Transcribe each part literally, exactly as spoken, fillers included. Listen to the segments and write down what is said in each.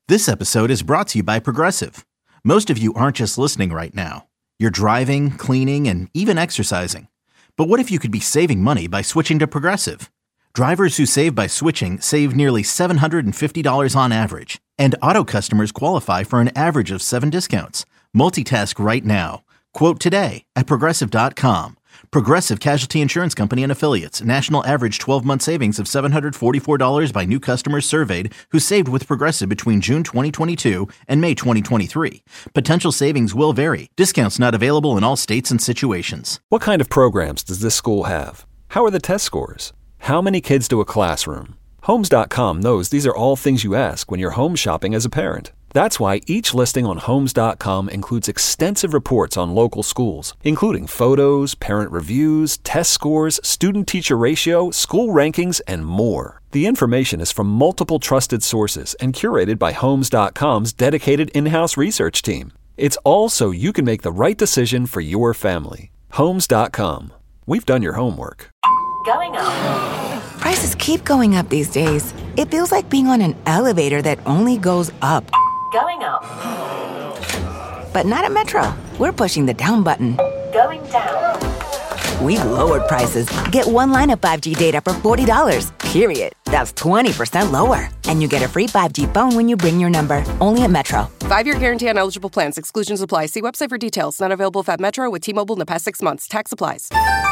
This episode is brought to you by Progressive. Most of you aren't just listening right now. You're driving, cleaning, and even exercising. But what if you could be saving money by switching to Progressive? Drivers who save by switching save nearly seven hundred fifty dollars on average. And auto customers qualify for an average of seven discounts. Multitask right now. Quote today at Progressive dot com. Progressive Casualty Insurance Company and Affiliates. National average twelve-month savings of seven hundred forty-four dollars by new customers surveyed who saved with Progressive between June twenty twenty-two and May twenty twenty-three. Potential savings will vary. Discounts not available in all states and situations. What kind of programs does this school have? How are the test scores? How many kids do a classroom? Homes dot com knows these are all things you ask when you're home shopping as a parent. That's why each listing on Homes dot com includes extensive reports on local schools, including photos, parent reviews, test scores, student-teacher ratio, school rankings, and more. The information is from multiple trusted sources and curated by Homes dot com's dedicated in-house research team. It's all so you can make the right decision for your family. Homes dot com. We've done your homework. Going up. Prices keep going up these days. It feels like being on an elevator that only goes up. Going up. But not at Metro. We're pushing the down button. Going down. We've lowered prices. Get one line of five G data for forty dollars, period. That's twenty percent lower. And you get a free five G phone when you bring your number. Only at Metro. Five-year guarantee on eligible plans. Exclusions apply. See website for details. Not available at Metro with T-Mobile in the past six months. Tax applies.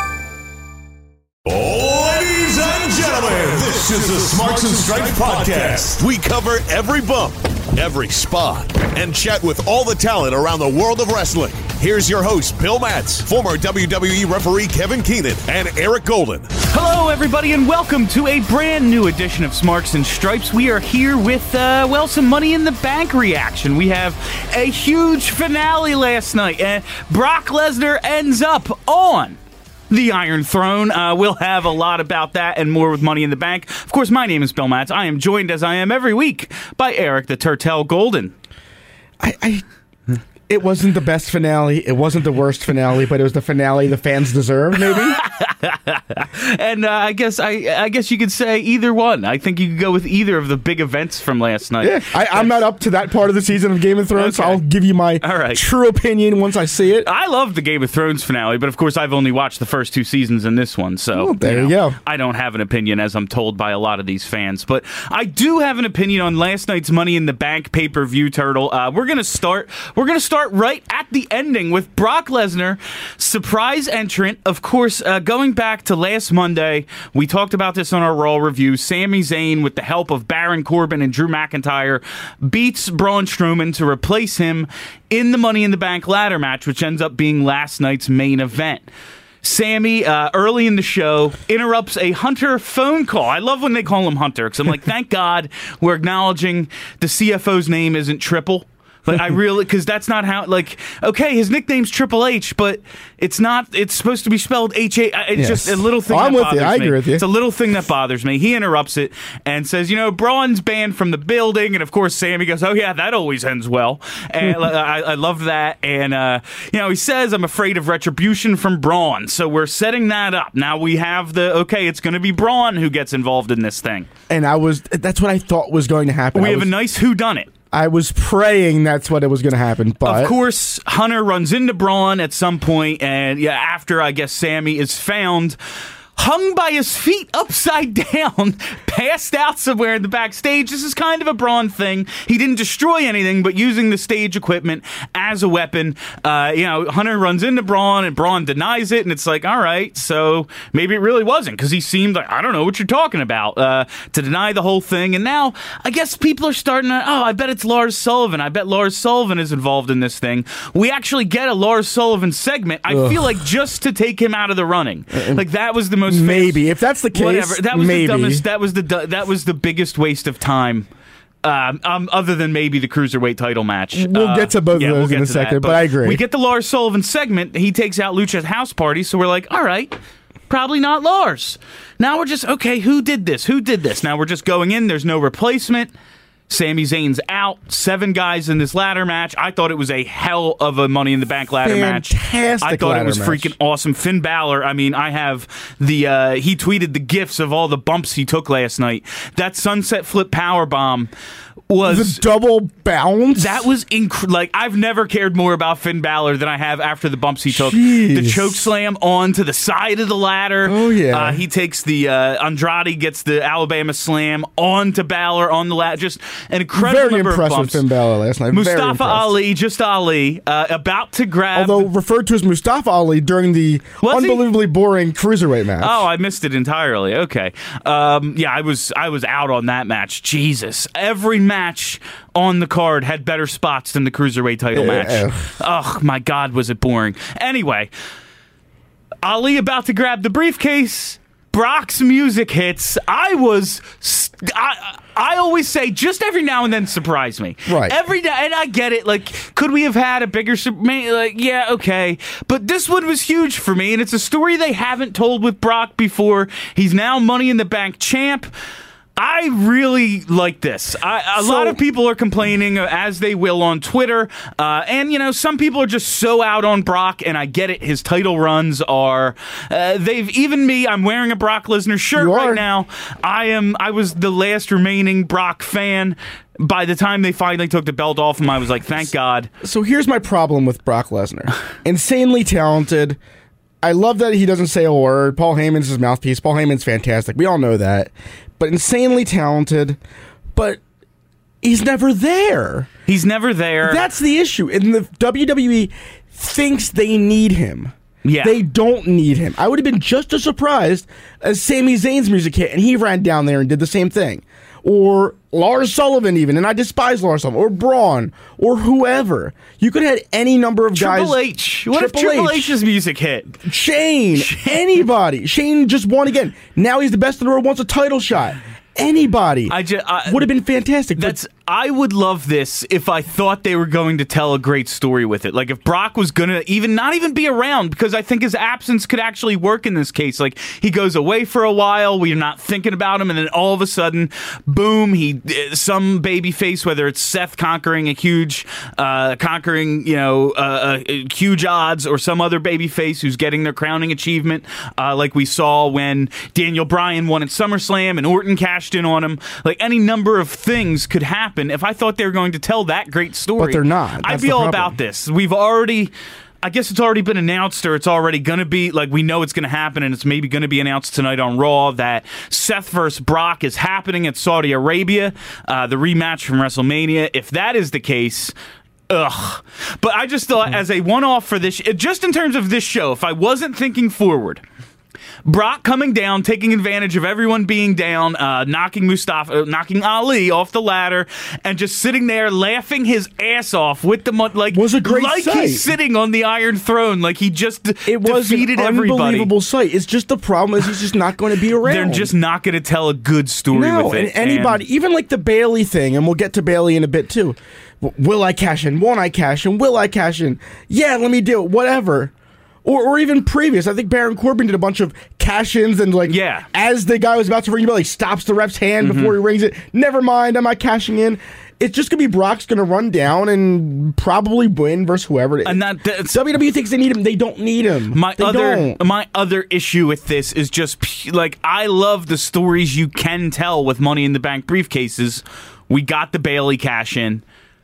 Ladies and gentlemen, this is the Smarks and Stripes podcast. We cover every bump, every spot, and chat with all the talent around the world of wrestling. Here's your host, Bill Matz, former W W E referee Kevin Keenan, and Eric Golden. Hello, everybody, and welcome to a brand new edition of Smarks and Stripes. We are here with, uh, well, some Money in the Bank reaction. We have a huge finale last night, and Brock Lesnar ends up on the Iron Throne. Uh, we'll have a lot about that and more with Money in the Bank. Of course, my name is Bill Matz. I am joined, as I am every week, by Eric the Turtle Golden. I, I it wasn't the best finale. It wasn't the worst finale, but it was the finale the fans deserved, maybe. and uh, I guess I, I guess you could say either one. I think you could go with either of the big events from last night. Yeah, I, I'm not up to that part of the season of Game of Thrones, okay. So I'll give you my All right. true opinion once I see it. I love the Game of Thrones finale, but of course I've only watched the first two seasons in this one, so well, there you, know, you go. I don't have an opinion, as I'm told by a lot of these fans. But I do have an opinion on last night's Money in the Bank pay-per-view, Turtle. Uh, we're gonna start. We're gonna start right at the ending with Brock Lesnar, surprise entrant. Of course, uh, going back to last Monday, we talked about this on our Raw review. Sami Zayn, with the help of Baron Corbin and Drew McIntyre, beats Braun Strowman to replace him in the Money in the Bank ladder match, which ends up being last night's main event. Sammy, uh, early in the show, interrupts a Hunter phone call. I love when they call him Hunter, because I'm like, thank God we're acknowledging the C F O's name isn't Triple. Like, I really, because that's not how, like, okay, his nickname's Triple H, but it's not, it's supposed to be spelled H A. It's yes. just a little thing oh, that I'm with bothers you. I me. agree with you. It's a little thing that bothers me. He interrupts it and says, you know, Braun's banned from the building. And of course, Sammy goes, oh, yeah, that always ends well. And I, I love that. And, uh, you know, he says, I'm afraid of retribution from Braun. So we're setting that up. Now we have the, okay, it's going to be Braun who gets involved in this thing. And I was, that's what I thought was going to happen. We I have was, a nice whodunit. I was praying that's what it was going to happen, but of course, Hunter runs into Braun at some point, and yeah, after I guess Sammy is found hung by his feet upside down, passed out somewhere in the backstage. This is kind of a Braun thing. He didn't destroy anything, but using the stage equipment as a weapon. Uh, you know, Hunter runs into Braun, and Braun denies it, and it's like, all right, so maybe it really wasn't, because he seemed like, I don't know what you're talking about, uh, to deny the whole thing. And now, I guess people are starting to, oh, I bet it's Lars Sullivan. I bet Lars Sullivan is involved in this thing. We actually get a Lars Sullivan segment, I Ugh. feel like, just to take him out of the running. Like, that was the most maybe if that's the case. Whatever. That was maybe. the dumbest. That was the that was the biggest waste of time. Um, um, other than maybe the Cruiserweight title match. We'll uh, get to both yeah, of those we'll in a second, that, but, but I agree. We get the Lars Sullivan segment. He takes out Lucha's house party, so we're like, all right, probably not Lars. Now we're just, okay, who did this? Who did this? Now we're just going in. There's no replacement. Sami Zayn's out. Seven guys in this ladder match. I thought it was a hell of a Money in the Bank ladder match. Fantastic I thought it was ladder match. freaking awesome. Finn Balor, I mean, I have the, uh, he tweeted the gifs of all the bumps he took last night. That sunset flip powerbomb was... The double bounce? That was inc- like I've never cared more about Finn Balor than I have after the bumps he took. Jeez. The choke slam onto the side of the ladder. Oh yeah. Uh, he takes the uh, Andrade gets the Alabama slam onto Balor on the ladder. Just an incredible Very number impressed of with bumps. Finn Balor last night. Very Mustafa impressed. Ali, just Ali, uh, about to grab. Although referred to as Mustafa Ali during the Was he? unbelievably boring cruiserweight match. Oh, I missed it entirely. Okay, um, yeah, I was I was out on that match. Jesus, every match on the card had better spots than the cruiserweight title Yeah. match. Oh my God, was it boring? Anyway, Ali about to grab the briefcase. Brock's music hits. I was. St- I, I always say, just every now and then surprise me. Right. Every day, and I get it. Like, could we have had a bigger? sur- may- Like, yeah, okay. But this one was huge for me, and it's a story they haven't told with Brock before. He's now Money in the Bank champ. I really like this. I, a So- lot of people are complaining, uh, as they will on Twitter. Uh, and, you know, some people are just so out on Brock, and I get it. His title runs are... Uh, they've... Even me, I'm wearing a Brock Lesnar shirt You right are. now. I am. I was the last remaining Brock fan. By the time they finally took the belt off him, I was like, thank God. So here's my problem with Brock Lesnar. Insanely talented. I love that he doesn't say a word. Paul Heyman's his mouthpiece. Paul Heyman's fantastic. We all know that. But insanely talented. But he's never there. He's never there. That's the issue. And the W W E thinks they need him. Yeah. They don't need him. I would have been just as surprised as Sami Zayn's music hit and he ran down there and did the same thing. Or Lars Sullivan even, and I despise Lars Sullivan, or Braun, or whoever. You could have had any number of guys. Triple H. What if Triple Triple H. H's music hit? Shane, anybody. Shane just won again. Now he's the best in the world, wants a title shot. Anybody. I just I, would have been fantastic. but- That's. I would love this if I thought they were going to tell a great story with it. Like if Brock was gonna even not even be around, because I think his absence could actually work in this case. Like he goes away for a while, we're not thinking about him, and then all of a sudden, boom, he some baby face, whether it's Seth conquering a huge, uh, conquering you know uh, uh, huge odds, or some other baby face who's getting their crowning achievement, uh, like we saw when Daniel Bryan won at SummerSlam and Orton cashed in on him. Like any number of things could happen. If I thought they were going to tell that great story, But they're not. I'd That's be the all problem. about this. We've already, I guess it's already been announced, or it's already going to be, like we know it's going to happen, and it's maybe going to be announced tonight on Raw that Seth versus Brock is happening at Saudi Arabia, uh, the rematch from WrestleMania. If that is the case, ugh. But I just thought, as a one-off for this, just in terms of this show, if I wasn't thinking forward, Brock coming down, taking advantage of everyone being down, uh, knocking Mustafa, uh, knocking Ali off the ladder, and just sitting there laughing his ass off with the mo- like Was a great like sight. he's sitting on the Iron Throne, like he just It was an defeated everybody. unbelievable sight. It's just the problem is he's just not going to be around. They're just not going to tell a good story no, with it. and anybody, even like the Bailey thing, and we'll get to Bailey in a bit too. W- Will I cash in? Won't I cash in? Will I cash in? Yeah, let me do it. Whatever. Or, or even previous, I think Baron Corbin did a bunch of cash-ins and like, Yeah. as the guy was about to ring the bell, he stops the ref's hand Mm-hmm. before he rings it. Never mind, am I cashing in? It's just gonna be Brock's gonna run down and probably win versus whoever. And that- that's- W W E thinks they need him. They don't need him. My they other don't. my other issue with this is just pu- like I love the stories you can tell with Money in the Bank briefcases. We got the Bailey cash in.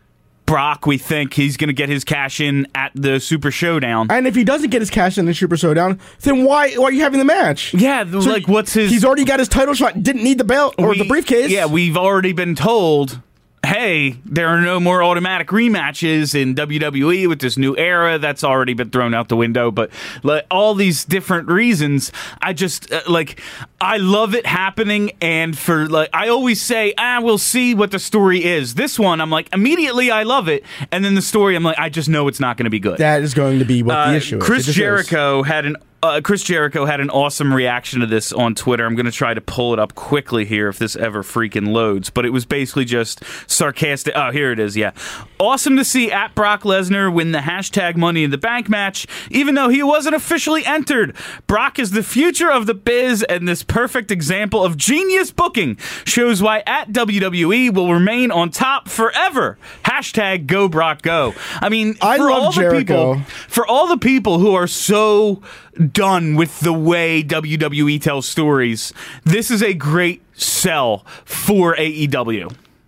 Brock, we think he's going to get his cash in at the Super Showdown. And if he doesn't get his cash in the Super Showdown, then why, why are you having the match? Yeah, the- like, what's his- He's already got his title shot. Didn't need the belt or We- the briefcase. Yeah, we've already been told, hey, there are no more automatic rematches in W W E with this new era. That's already been thrown out the window. But like, all these different reasons, I just uh, like I love it happening. And for like, I always say, ah, we'll see what the story is. This one, I'm like, immediately I love it, and then the story, I'm like, I just know it's not going to be good. That is going to be what Uh, the issue is. Chris It just is. Jericho had an uh, Chris Jericho had an awesome reaction to this on Twitter. I'm going to try to pull it up quickly here if this ever freaking loads. But it was basically just sarcastic. Oh, here it is, yeah. Awesome to see at Brock Lesnar win the hashtag Money in the Bank match, even though he wasn't officially entered. Brock is the future of the biz, and this perfect example of genius booking shows why at W W E will remain on top forever. Hashtag Go Brock Go. I mean, I for love all Jericho. the people, for all the people who are so done with the way W W E tells stories, this is a great sell for A E W.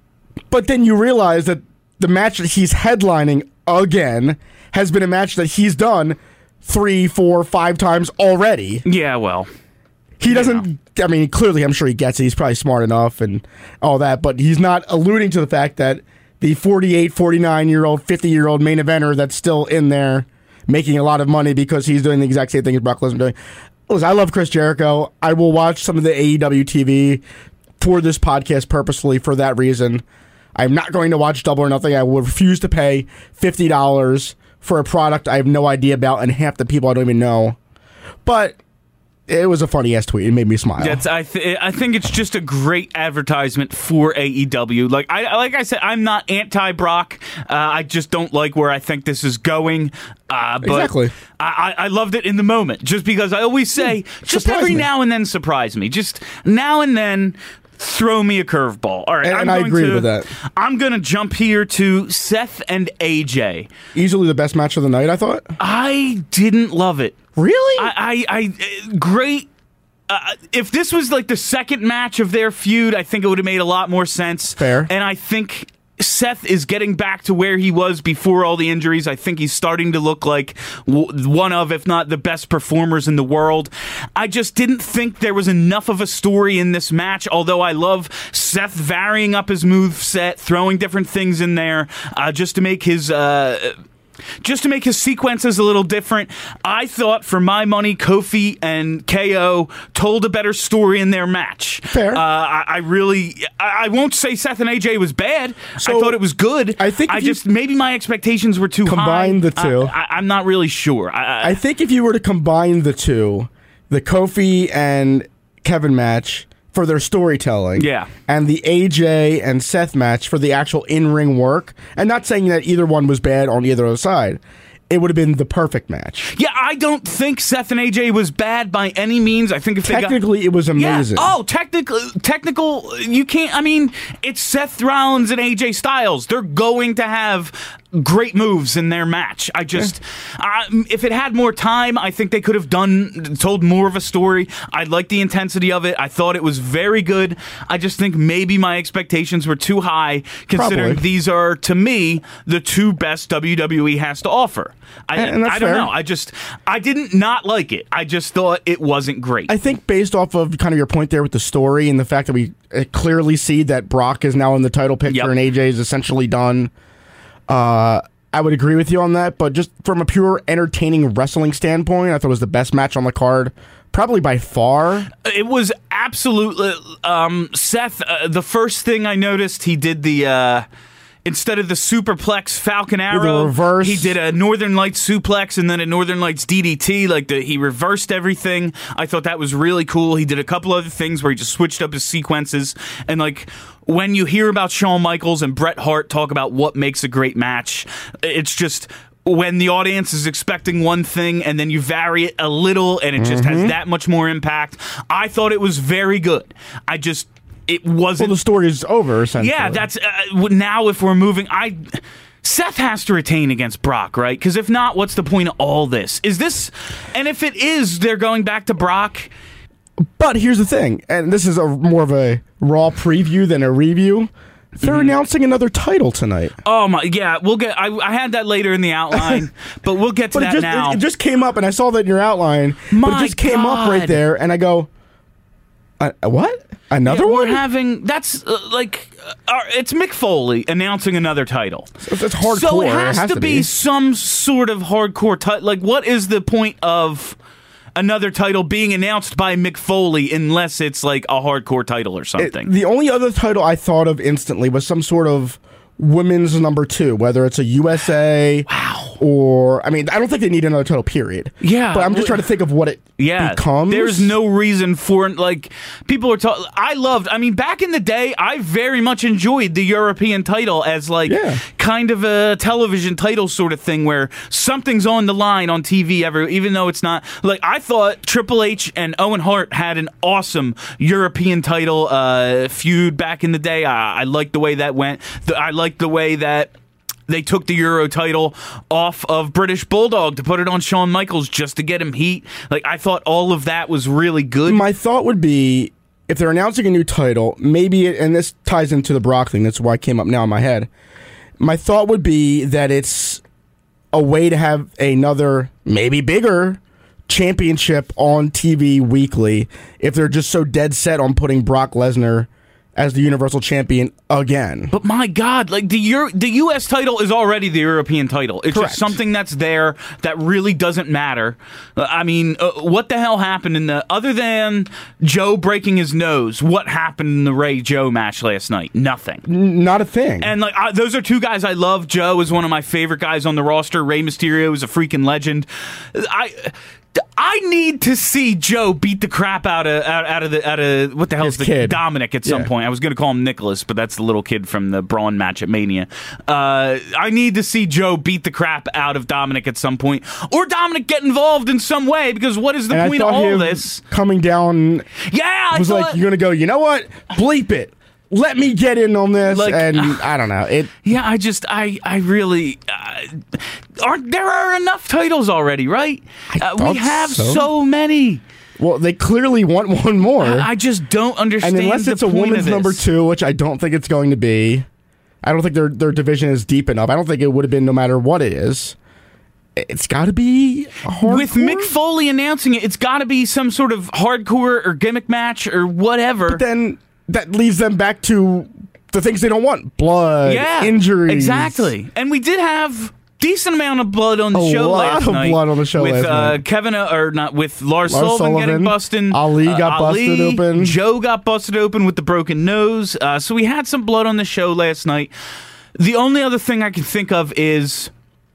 But then you realize that the match that he's headlining again has been a match that he's done three, four, five times already. Yeah, well. He doesn't, I mean, clearly I'm sure he gets it. He's probably smart enough and all that, but he's not alluding to the fact that the forty-eight, forty-nine-year-old, fifty-year-old main eventer that's still in there making a lot of money because he's doing the exact same thing as Brock Lesnar doing. Listen, I love Chris Jericho. I will watch some of the A E W T V for this podcast purposefully for that reason. I'm not going to watch Double or Nothing. I will refuse to pay fifty dollars for a product I have no idea about and half the people I don't even know. But it was a funny-ass tweet. It made me smile. That's, I, th- I think it's just a great advertisement for A E W. Like I like I said, I'm not anti-Brock. Uh, I just don't like where I think this is going. Uh, but exactly. I, I loved it in the moment, just because I always say, just Surprise every me. now and then surprise me. Just now and then throw me a curveball. All right, And- I'm and I going agree to, with that. I'm going to jump here to Seth and A J. Easily the best match of the night, I thought. I didn't love it. Really? I, I, I great. Uh, if this was like the second match of their feud, I think it would have made a lot more sense. Fair. And I think Seth is getting back to where he was before all the injuries. I think he's starting to look like w- one of, if not the best performers in the world. I just didn't think there was enough of a story in this match, although I love Seth varying up his moveset, throwing different things in there uh, just to make his... Uh, Just to make his sequences a little different. I thought, for my money, Kofi and K O told a better story in their match. Fair. Uh, I, I really, I, I won't say Seth and A J was bad. So, I thought it was good. I think I if you just maybe my expectations were too combine high. the two. I, I, I'm not really sure. I, I, I think if you were to combine the two, the Kofi and Kevin match for their storytelling, Yeah. and the A J and Seth match for the actual in-ring work, and not saying that either one was bad on either other side, it would have been the perfect match. yeah, I don't think Seth and A J was bad by any means. I think if they got Technically, it was amazing. Yeah. Oh, technical, technical. You can't. I mean, it's Seth Rollins and A J Styles. They're going to have great moves in their match. I just, uh, if it had more time, I think they could have done told more of a story. I liked the intensity of it. I thought it was very good. I just think maybe my expectations were too high, considering Probably. these are, to me, the two best W W E has to offer. I, And- and that's I don't fair. know. I just, I didn't not like it. I just thought it wasn't great. I think based off of kind of your point there with the story and the fact that we uh, clearly see that Brock is now in the title picture Yep. and A J is essentially done, uh, I would agree with you on that. But just from a pure entertaining wrestling standpoint, I thought it was the best match on the card, probably by far. It was absolutely um, Seth. Uh, the first thing I noticed, he did the uh, instead of the superplex Falcon Arrow, reverse. he did a Northern Lights suplex and then a Northern Lights D D T. Like the, he reversed everything. I thought that was really cool. He did a couple other things where he just switched up his sequences. And like when you hear about Shawn Michaels and Bret Hart talk about what makes a great match, it's just when the audience is expecting one thing and then you vary it a little and it just Mm-hmm. has that much more impact. I thought it was very good. I just, it wasn't. Well, the story is over, essentially. Yeah, that's, uh, now if we're moving, I... Seth has to retain against Brock, right? Because if not, what's the point of all this? Is this... And if it is, they're going back to Brock... But here's the thing, and this is a more of a raw preview than a review. They're Mm-hmm. announcing another title tonight. Oh my, yeah, we'll get. I, I had that later in the outline, but we'll get to But it that just, now. it, it just came up, and I saw that in your outline. but My it just came up God. right there, and I go, uh, what? Another Yeah, one? We're having that's uh, like uh, it's Mick Foley announcing another title. It's, it's hardcore. So it has, to, be, be. some sort of hardcore title. Like, what is the point of another title being announced by Mick Foley unless it's like a hardcore title or It- something? the only other title I thought of instantly was some sort of women's number two, whether it's a U S A wow. or I mean, I don't think they need another title. Period. Yeah, but I'm just trying to think of what it yeah, becomes. There's no reason for like people are talking. I loved. I mean, back in the day, I very much enjoyed the European title as like Yeah. kind of a television title sort of thing where something's on the line on T V. Ever, even though it's not. Like I thought Triple H and Owen Hart had an awesome European title uh, feud back in the day. I, I liked the way that went. The, I liked the way that they took the Euro title off of British Bulldog to put it on Shawn Michaels just to get him heat. Like, I thought all of that was really good. My thought would be, if they're announcing a new title, maybe, it, and this ties into the Brock thing, that's why it came up now in my head. My thought would be that it's a way to have another, maybe bigger, championship on T V weekly if they're just so dead set on putting Brock Lesnar as the Universal Champion again. But my God, like the Euro- the U S title is already the European title. It's Correct. just something that's there that really doesn't matter. Uh, I mean, uh, what the hell happened in the other than Joe breaking his nose? What happened in the Ray Joe match last night? Nothing. N- not a thing. And like I, those are two guys I love. Joe is one of my favorite guys on the roster. Rey Mysterio is a freaking legend. I. I need to see Joe beat the crap out of out, out of the out of what the hell His is the kid. Dominic at some Yeah. point. I was going to call him Nicholas, but that's the little kid from the Braun match at Mania. Uh, I need to see Joe beat the crap out of Dominic at some point, or Dominic get involved in some way. Because what is the And I point of thought all him this? coming down Yeah, I was thought, like, you're going to go, you know what? Bleep it. Let me get in on this. Like, and I don't know. It. yeah, I just I I really uh, aren't there are enough titles already, right? I Uh, we thought have so. so many. Well, they clearly want one more. I just don't understand. and unless the it's a point of women's this. number two, which I don't think it's going to be, I don't think their their division is deep enough. I don't think it would have been no matter what it is. It's got to be hardcore. With Mick Foley announcing it, it's got to be some sort of hardcore or gimmick match or whatever. But then that leaves them back to the things they don't want: blood, yeah, injuries. exactly. And we did have decent amount of blood on the A show lot last of night. blood on the show with last uh, night. Kevin uh, or not with Lars, Lars Sullivan, getting Sullivan. busted. Ali uh, got busted Ali, open. Joe got busted open with the broken nose. Uh, so we had some blood on the show last night. The only other thing I can think of is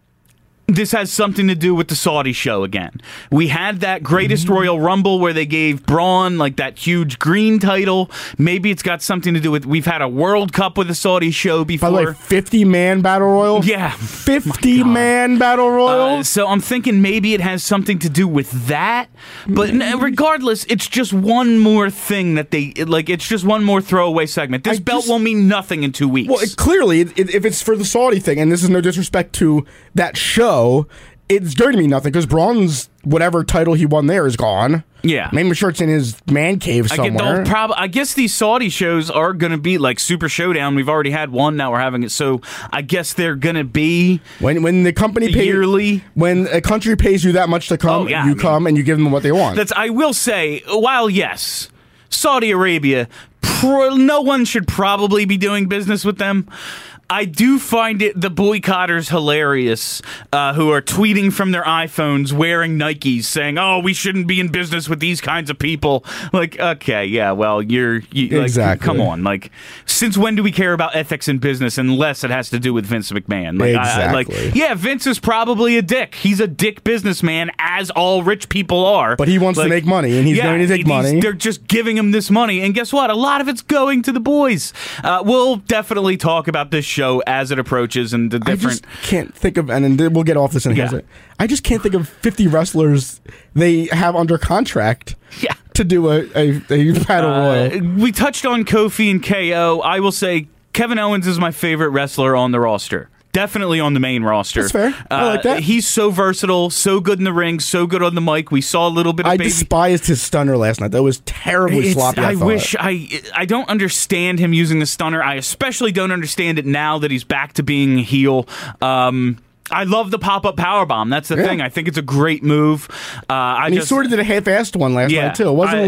this has something to do with the Saudi show again. We had that Greatest Royal Rumble where they gave Braun like that huge green title. Maybe it's got something to do with we've had a World Cup with a Saudi show By before. the way, fifty man battle royal. Yeah. fifty man battle royal. Uh, so I'm thinking maybe it has something to do with that. But n- regardless, it's just one more thing that they like. It's just one more throwaway segment. This I belt just- will mean nothing in two weeks. Well, it, clearly, it, if it's for the Saudi thing, and this is no disrespect to that show, it's going to mean nothing because Braun's whatever title he won there is gone. Yeah. Maybe sure it's in his man cave I, get somewhere. they'll prob- I guess these Saudi shows are going to be like Super Showdown. We've already had one. Now we're having it. So I guess they're going to be when when the company pays yearly. when a country pays you that much to come, Oh, yeah, you I mean- come and you give them what they want. That's. I will say, while yes, Saudi Arabia, pro- no one should probably be doing business with them. I do find it the boycotters hilarious, uh, who are tweeting from their iPhones wearing Nikes, saying, "Oh, we shouldn't be in business with these kinds of people." Like, okay, yeah, well, you're you, like, Exactly. come on, like, since when do we care about ethics in business unless it has to do with Vince McMahon? Like, I, I, like, Exactly. yeah, Vince is probably a dick. He's a dick businessman, as all rich people are. But he wants to Like, make money, and he's yeah, going to take he's- money. They're just giving him this money, and guess what? A lot of it's going to the boys. Uh, we'll definitely talk about this show as it approaches and the I different. just can't think of, and then we'll get off this in a Yeah. second. I just can't think of fifty wrestlers they have under contract Yeah. to do a, a, a battle Uh, royal. we touched on Kofi and K O. I will say Kevin Owens is my favorite wrestler on the roster. Definitely on the main roster. That's fair. I like Uh, that. He's so versatile, so good in the ring, so good on the mic. We saw a little bit of I baby. despised his stunner last night. That was terribly It's- sloppy. I, I thought. wish I I don't understand him using the stunner. I especially don't understand it now that he's back to being a heel. Um, I love the pop up powerbomb. That's the Yeah. thing. I think it's a great move. Uh, I And he just sort of did a half-assed one last Yeah, night too. It wasn't I- like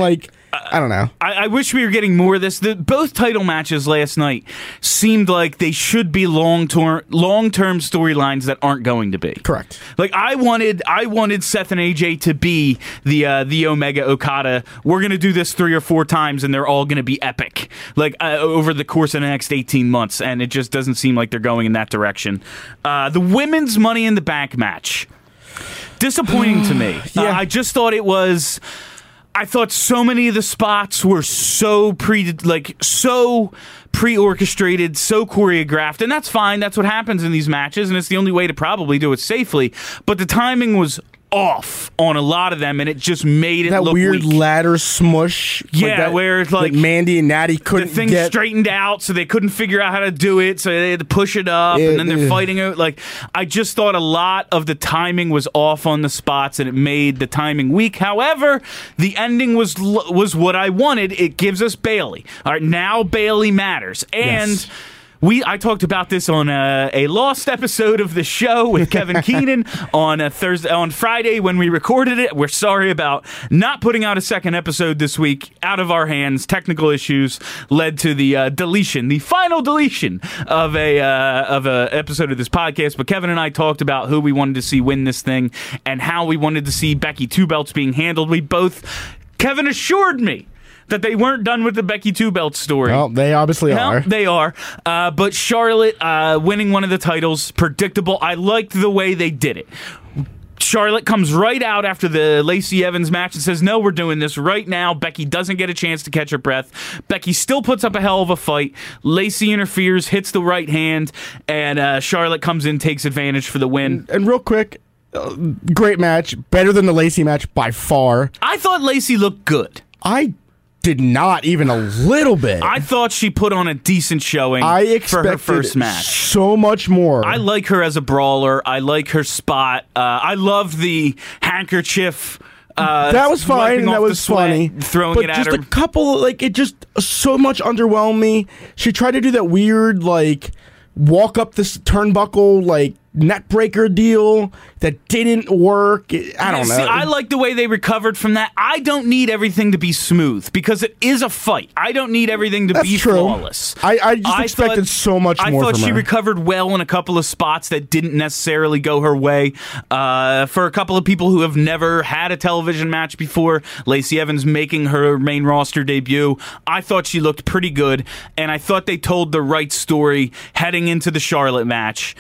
I don't know. I, I wish we were getting more of this. The, both title matches last night seemed like they should be long-term, long-term storylines that aren't going to be. Correct. Like I wanted, I wanted Seth and A J to be the uh, the Omega Okada. We're gonna do this three or four times, and they're all gonna be epic. Like uh, over the course of the next eighteen months, and it just doesn't seem like they're going in that direction. Uh, the women's Money in the Bank match, disappointing to me. Yeah. Uh, I just thought it was. I thought so many of the spots were so pre, like so pre-orchestrated, so choreographed, and that's fine. That's what happens in these matches, and it's the only way to probably do it safely. But the timing was off on a lot of them, and it just made it that look weird weak. ladder smush. Yeah, like that, where it's like that Mandy and Natty the couldn't thing get straightened out, so they couldn't figure out how to do it, so they had to push it up, It- and then they're ugh. fighting it. Like I just thought a lot of the timing was off on the spots, and it made the timing weak. However, the ending was l- was what I wanted. It gives us Bayley. All right, now Bayley matters, and. Yes. We I talked about this on a, a lost episode of the show with Kevin Keenan on a Thursday on Friday when we recorded it. We're sorry about not putting out a second episode this week. Out of our hands, technical issues led to the uh, deletion, the final deletion of a uh, of a episode of this podcast. But Kevin and I talked about who we wanted to see win this thing and how we wanted to see Becky Two Belts being handled. We both Kevin assured me that they weren't done with the Becky Two Belts story. Well, they obviously Well, are. They are. Uh, but Charlotte uh, winning one of the titles, predictable. I liked the way they did it. Charlotte comes right out after the Lacey Evans match and says, no, we're doing this right now. Becky doesn't get a chance to catch her breath. Becky still puts up a hell of a fight. Lacey interferes, hits the right hand, and uh, Charlotte comes in, takes advantage for the win. And real quick, uh, great match. Better than the Lacey match by far. I thought Lacey looked good. I did not even a little bit. I thought she put on a decent showing I for expected her first match. so much more. I like her as a brawler. I like her spot. Uh, I love the handkerchief. Uh, that was fine. wiping And that off the was sweat, funny. Throwing but it at just her. a couple, like it just so much underwhelmed me. She tried to do that weird, like walk up this turnbuckle, like neck breaker deal that didn't work. I don't know. See, I like the way they recovered from that. I don't need everything to be smooth because it is a fight. I don't need everything to That's be true. flawless. I, I just expected so much I more thought from she her. recovered well in a couple of spots that didn't necessarily go her way. Uh, for a couple of people who have never had a television match before, Lacey Evans making her main roster debut, I thought she looked pretty good, and I thought they told the right story heading into the Charlotte match.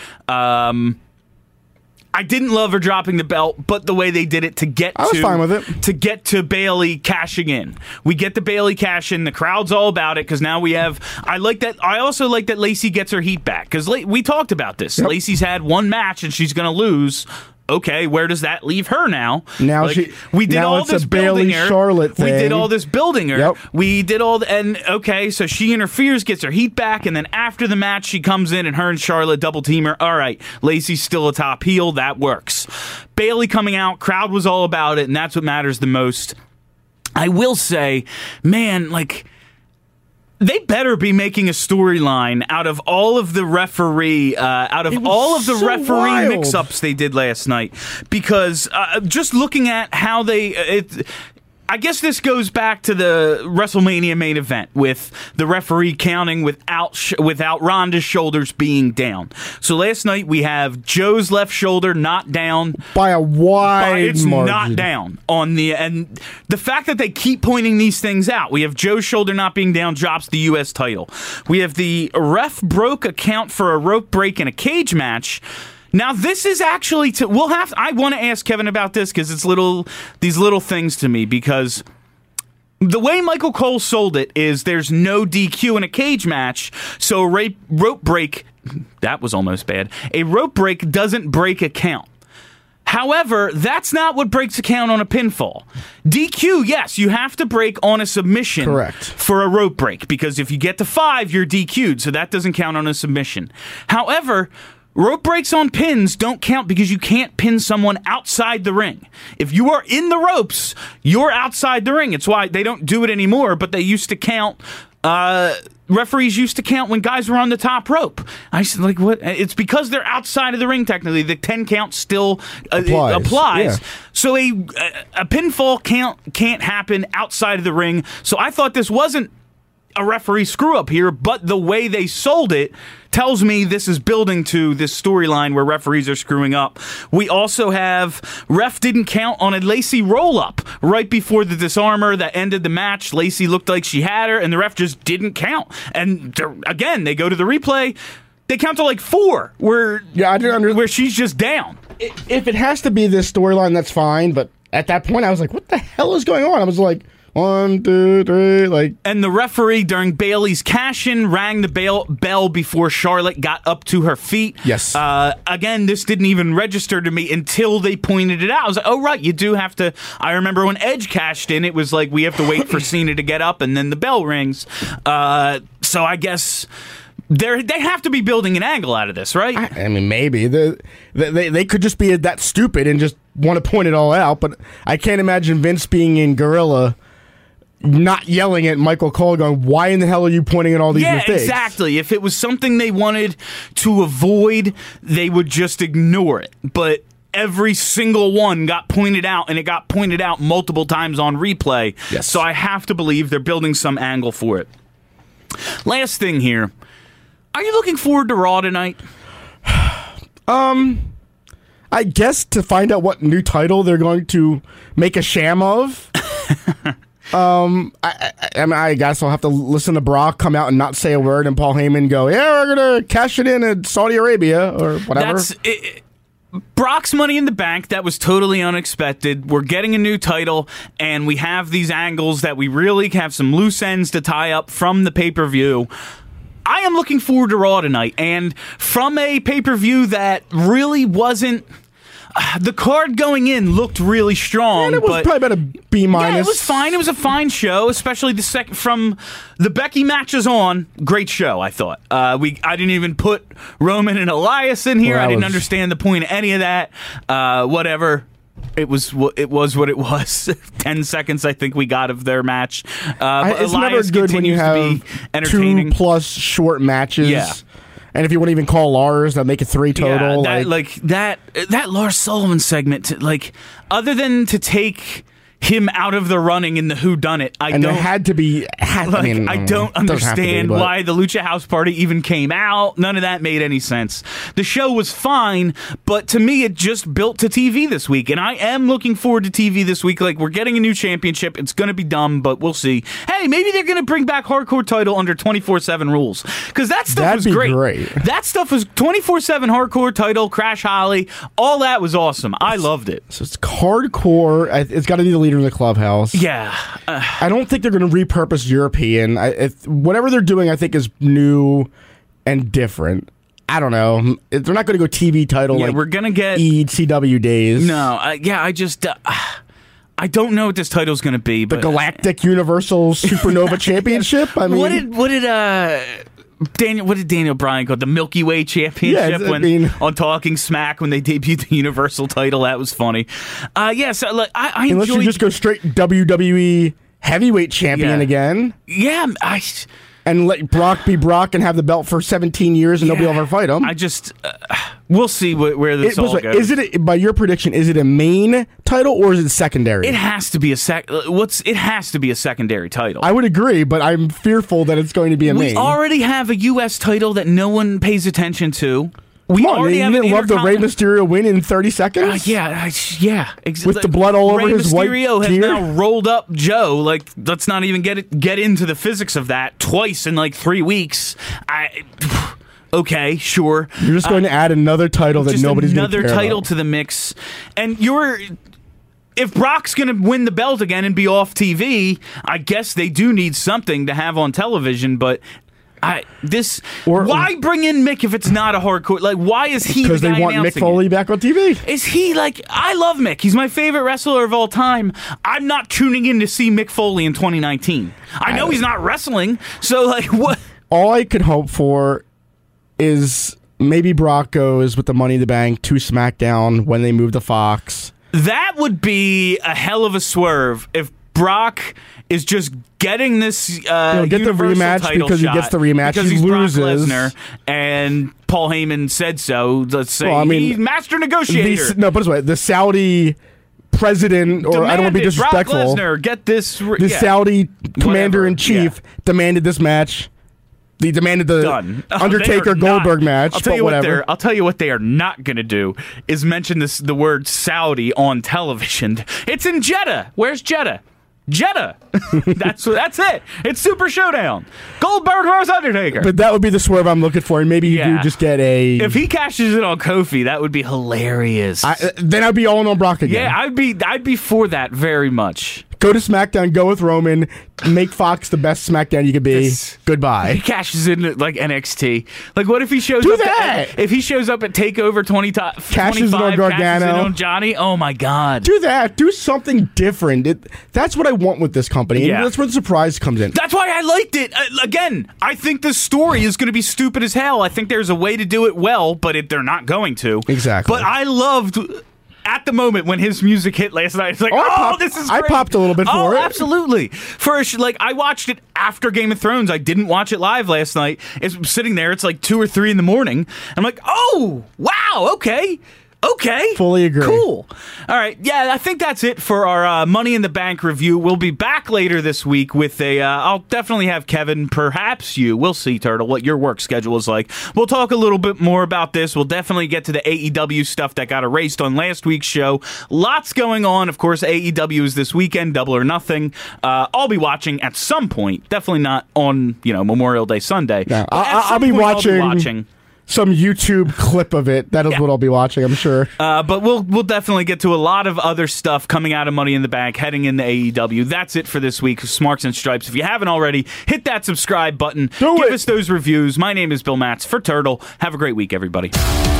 Um, I didn't love her dropping the belt, but the way they did it to get I was to fine with it. to get to Bayley cashing in. We get the Bayley cash in. The crowd's all about it because now we have. I like that. I also like that Lacey gets her heat back because La- we talked about this. Yep. Lacey's had one match and she's going to lose. Okay, where does that leave her now? Now Like, she- we did now all it's a this building Bayley her. Charlotte We did thing. all this building her. Yep. We did all the, and okay, so she interferes, gets her heat back, and then after the match, she comes in and her and Charlotte double team her. All right, Lacey's still a top heel. That works. Bayley coming out, crowd was all about it, and that's what matters the most. I will say, man, like. They better be making a storyline out of all of the referee, uh, out of It was all of the so referee wild. mix-ups they did last night, because uh, just looking at how they, it, I guess this goes back to the WrestleMania main event with the referee counting without sh- without Ronda's shoulders being down. So last night we have Joe's left shoulder not down. by a wide It's margin. not down on the and the fact that they keep pointing these things out. We have Joe's shoulder not being down drops the U S title. We have the ref broke a count for a rope break in a cage match. Now this is actually to, we'll have I want to ask Kevin about this because it's little these little things to me because the way Michael Cole sold it is there's no D Q in a cage match, so a rape, rope break that was almost bad. A rope break doesn't break a count. However, that's not what breaks a count on a pinfall. D Q, yes, you have to break on a submission Correct. for a rope break, because if you get to five, you're D Q'd, so that doesn't count on a submission. However, rope breaks on pins don't count because you can't pin someone outside the ring. If you are in the ropes, you're outside the ring. It's why they don't do it anymore, but they used to count... Uh, referees used to count when guys were on the top rope. I said, like, what? It's because they're outside of the ring, technically. The ten count still uh, Applies, applies. yeah. So a a pinfall can't can't happen outside of the ring. So I thought this wasn't a referee screw up here, but the way they sold it tells me this is building to this storyline where referees are screwing up. We also have ref didn't count on a Lacey roll-up right before the disarmer that ended the match. Lacey looked like she had her, and the ref just didn't count. And again, they go to the replay. They count to like four, where, yeah, I didn't under- where she's just down. If it has to be this storyline, that's fine. But at that point, I was like, what the hell is going on? I was like, one, two, three, like. And the referee during Bayley's cash-in rang the bell, bell before Charlotte got up to her feet. Yes. Uh, again, this didn't even register to me until they pointed it out. I was like, oh, right, you do have to. I remember when Edge cashed in, it was like, we have to wait for Cena to get up, and then the bell rings. Uh, so I guess they they have to be building an angle out of this, right? I, I mean, maybe. The, the, they, they could just be that stupid and just want to point it all out, but I can't imagine Vince being in Gorilla not yelling at Michael Cole going, why in the hell are you pointing at all these yeah, mistakes? Yeah, exactly. If it was something they wanted to avoid, they would just ignore it. But every single one got pointed out, and it got pointed out multiple times on replay. Yes. So I have to believe they're building some angle for it. Last thing here. Are you looking forward to Raw tonight? um, I guess to find out what new title they're going to make a sham of. Um, I, I, I mean, I guess I'll have to listen to Brock come out and not say a word, and Paul Heyman go, "Yeah, we're gonna cash it in at Saudi Arabia or whatever." That's it, Brock's Money in the Bank. That was totally unexpected. We're getting a new title, and we have these angles that we really have some loose ends to tie up from the pay per view. I am looking forward to Raw tonight, and from a pay per view that really wasn't. The card going in looked really strong. And it was but probably about a B minus. Yeah, it was fine. It was a fine show, especially the second from the Becky matches on. Great show, I thought. Uh, we I didn't even put Roman and Elias in here. Well, I didn't was... understand the point of any of that. Uh, whatever. It was it was what it was. Ten seconds, I think we got of their match. Uh, it's Elias never good when you have to be entertaining. two plus short matches. Yeah. And if you want to even call Lars, that make it three total. Yeah, that, like, like that that Lars Sullivan segment, like other than to take him out of the running in the whodunit, I and don't. there had to be. Had, like, I, mean, I don't understand be, but... why the Lucha House Party even came out. None of that made any sense. The show was fine, but to me, it just built to T V this week, and I am looking forward to T V this week. Like, we're getting a new championship. It's going to be dumb, but we'll see. Hey, maybe they're going to bring back Hardcore title under twenty-four seven rules, because that stuff That'd was be great. great. That stuff was twenty-four seven Hardcore title, Crash Holly, all that was awesome. I loved it. So it's Hardcore. It's got to be the leader of the clubhouse. Yeah. Uh, I don't think they're going to repurpose European. I, if, whatever they're doing, I think is new and different. I don't know. They're not going to go T V title yeah, like we're gonna get E C W days. No, uh, yeah, I just uh, I don't know what this title's going to be. The but, Galactic Universal Supernova Championship. I mean, what did what did uh Daniel what did Daniel Bryan call it? The Milky Way Championship? Yeah, I when mean, on Talking Smack when they debuted the Universal title? That was funny. Uh, yeah, so like I, I unless enjoyed, you just go straight W W E Heavyweight Champion Yeah. again. Yeah, I. And let Brock be Brock and have the belt for seventeen years and yeah, nobody will ever fight him. I just uh, we'll see wh- where this It, all wait, goes. is it by your prediction? Is it a main title or is it secondary? It has to be a sec. What's it has to be a secondary title. I would agree, but I'm fearful that it's going to be a we main. already have a U S title that no one pays attention to. We Come on, already you have didn't an love the Rey intercon- Mysterio win in thirty seconds? Uh, yeah, I, yeah. Ex- With the blood all over Rey his white Mysterio has gear? now rolled up Joe. Like, let's not even get it, get into the physics of that twice in like three weeks. I. Okay, sure. You're just going uh, to add another title that just nobody's going another to care title about. to the mix, and you're. If Brock's going to win the belt again and be off T V, I guess they do need something to have on television, but. I this Or- why bring in Mick if it's not a hardcore? Like, why is he the Because they guy want Mick announcing Foley it? back on T V. Is he like? I love Mick. He's my favorite wrestler of all time. I'm not tuning in to see Mick Foley in twenty nineteen. I know he's not wrestling, so like what? All I could hope for is maybe Brock goes with the Money in the Bank to SmackDown when they move to Fox. That would be a hell of a swerve if Brock is just getting this uh, He'll get the Universal rematch title because he shot gets the rematch. because He he's Brock loses. Lesnar, and Paul Heyman said so. Let's say Well, I mean, he's master negotiator. The, no, but this way, the Saudi president, or Demanded, I don't want to be disrespectful. Brock Lesnar, get this. The yeah. Saudi commander-in-chief Whatever, demanded this match. They demanded the Done. Oh, Undertaker Goldberg not, match, I'll tell but you whatever. What they're, I'll tell you what they are not going to do is mention this the word Saudi on television. It's in Jeddah. Where's Jeddah? Jeddah. that's that's it. It's Super Showdown. Goldberg versus Undertaker. But that would be the swerve I'm looking for, and maybe you Yeah. do just get a... If he cashes it on Kofi, that would be hilarious. I, then I'd be all in on Brock again. yeah, I'd be I'd be for that very much. Go to SmackDown, go with Roman, make Fox the best SmackDown you could be. This- Goodbye. He cashes in at, like N X T. Like, what if he shows Do up? that! To, if he shows up at Takeover twenty to, Cashes in on twenty-five, cashes in Gargano. on Johnny. Oh my God! Do that. Do something different. It, that's what I want with this company. Yeah. And that's where the surprise comes in. That's why I liked it. Uh, again, I think the story is going to be stupid as hell. I think there's a way to do it well, but it, they're not going to. Exactly. But I loved. At the moment when his music hit last night, it's like, Oh, oh, I popped- this is I great. popped a little bit oh, for it. absolutely. For a sh- like, I watched it after Game of Thrones. I didn't watch it live last night. It's sitting there. It's like two or three in the morning. I'm like, oh, wow, okay. Okay. Fully agree. Cool. All right. Yeah, I think that's it for our uh, Money in the Bank review. We'll be back later this week with a. Uh, I'll definitely have Kevin, perhaps you. We'll see, Turtle, what your work schedule is like. We'll talk a little bit more about this. We'll definitely get to the A E W stuff that got erased on last week's show. Lots going on. Of course, A E W is this weekend, Double or Nothing. Uh, I'll be watching at some point. Definitely not on, you know, Memorial Day Sunday. No, But at I- some I'll be point, watching- I'll be watching. Some YouTube clip of it. That is Yeah. what I'll be watching, I'm sure. Uh, but we'll we'll definitely get to a lot of other stuff coming out of Money in the Bank, heading into A E W. That's it for this week. Smarks and Stripes. If you haven't already, hit that subscribe button. Do Give it. us those reviews. My name is Bill Matz for Turtle. Have a great week, everybody.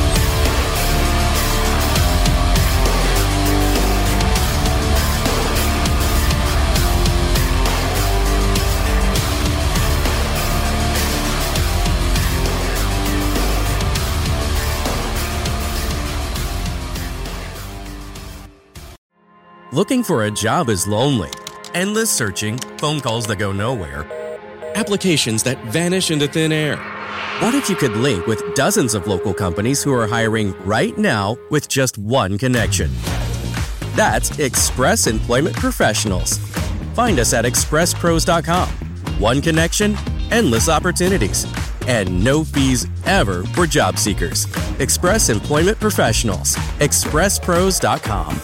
Looking for a job is lonely. Endless searching, phone calls that go nowhere, applications that vanish into thin air. What if you could link with dozens of local companies who are hiring right now with just one connection? That's Express Employment Professionals. Find us at express pros dot com. One connection, endless opportunities, and no fees ever for job seekers. Express Employment Professionals. express pros dot com.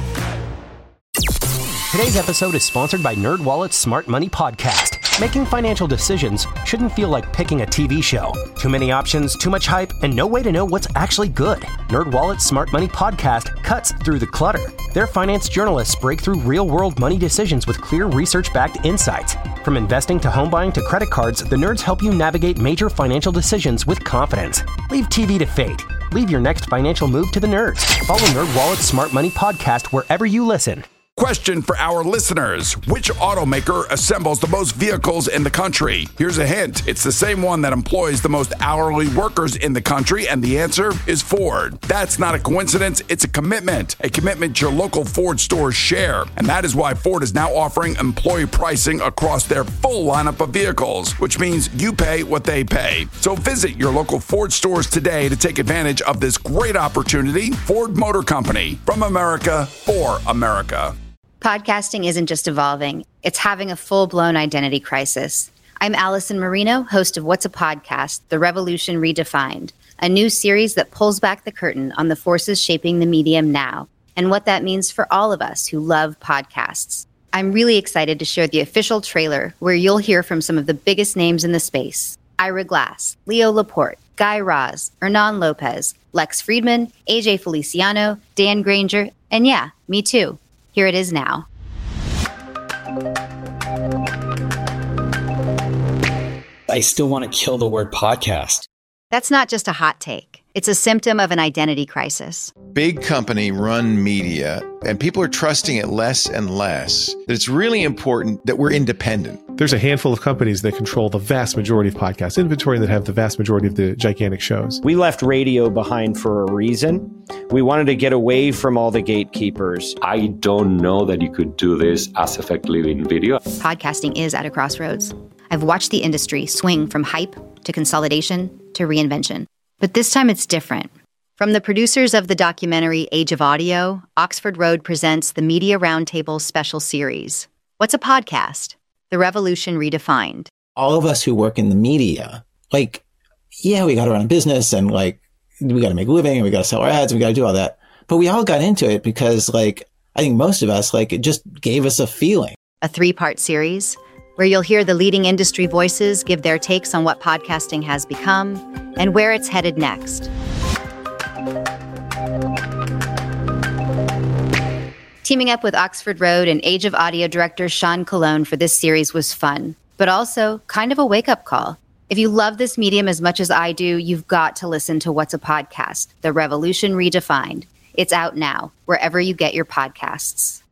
Today's episode is sponsored by NerdWallet's Smart Money Podcast. Making financial decisions shouldn't feel like picking a T V show. Too many options, too much hype, and no way to know what's actually good. NerdWallet's Smart Money Podcast cuts through the clutter. Their finance journalists break through real-world money decisions with clear research-backed insights. From investing to home buying to credit cards, the nerds help you navigate major financial decisions with confidence. Leave T V to fate. Leave your next financial move to the nerds. Follow NerdWallet's Smart Money Podcast wherever you listen. Question for our listeners. Which automaker assembles the most vehicles in the country? Here's a hint. It's the same one that employs the most hourly workers in the country, and the answer is Ford. That's not a coincidence. It's a commitment. A commitment your local Ford stores share. And that is why Ford is now offering employee pricing across their full lineup of vehicles, which means you pay what they pay. So visit your local Ford stores today to take advantage of this great opportunity. Ford Motor Company. From America, for America. Podcasting isn't just evolving, it's having a full-blown identity crisis. I'm Allison Marino, host of What's a Podcast? The Revolution Redefined, a new series that pulls back the curtain on the forces shaping the medium now and what that means for all of us who love podcasts. I'm really excited to share the official trailer where you'll hear from some of the biggest names in the space. Ira Glass, Leo Laporte, Guy Raz, Hernan Lopez, Lex Friedman, A J Feliciano, Dan Granger, and yeah, me too. Here it is now. I still want to kill the word podcast. That's not just a hot take. It's a symptom of an identity crisis. Big company run media, and people are trusting it less and less. That it's really important that we're independent. There's a handful of companies that control the vast majority of podcast inventory and that have the vast majority of the gigantic shows. We left radio behind for a reason. We wanted to get away from all the gatekeepers. I don't know that you could do this as effectively in video. Podcasting is at a crossroads. I've watched the industry swing from hype to consolidation to reinvention. But this time it's different. From the producers of the documentary Age of Audio, Oxford Road presents the Media Roundtable special series. What's a podcast? The Revolution Redefined. All of us who work in the media, like, yeah, we got to run a business and like, we got to make a living and we got to sell our ads and we got to do all that. But we all got into it because like, I think most of us, like, it just gave us a feeling. A three-part series where you'll hear the leading industry voices give their takes on what podcasting has become and where it's headed next. Teaming up with Oxford Road and Age of Audio director Sean Colon for this series was fun, but also kind of a wake-up call. If you love this medium as much as I do, you've got to listen to What's a Podcast? The Revolution Redefined. It's out now, wherever you get your podcasts.